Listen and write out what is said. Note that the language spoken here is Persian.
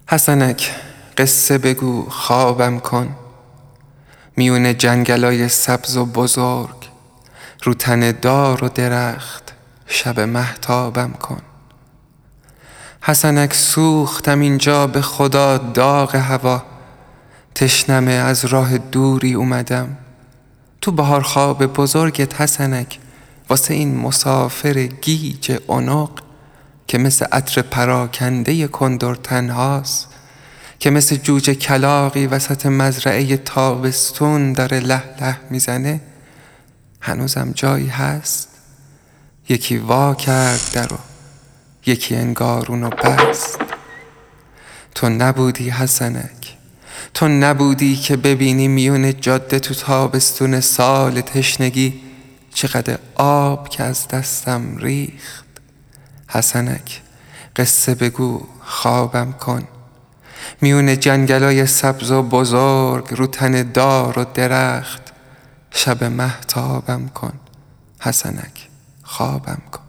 حسنک قصه بگو خوابم کن، میون جنگلای سبز و بزرگ، رو تن دار و درخت شب مهتابم کن. حسنک سوختم اینجا به خدا داغ هوا، تشنمه از راه دوری اومدم تو بهار خواب بزرگت حسنک، واسه این مسافر گیج عنق که مثل عطر پراکنده کندر تنهاست، که مثل جوجه کلاغی وسط مزرعه تابستون داره له له میزنه. هنوزم جایی هست؟ یکی وا کرد درو، یکی انگار اونو بست. تو نبودی حسنک، تو نبودی که ببینی میون جاده تو تابستون سال تشنگی چقدر آب که از دستم ریخت. حسنک قصه بگو خوابم کن، میون جنگلای سبز و بزرگ، رو تن دار و درخت شب مهتابم کن. حسنک خوابم کن.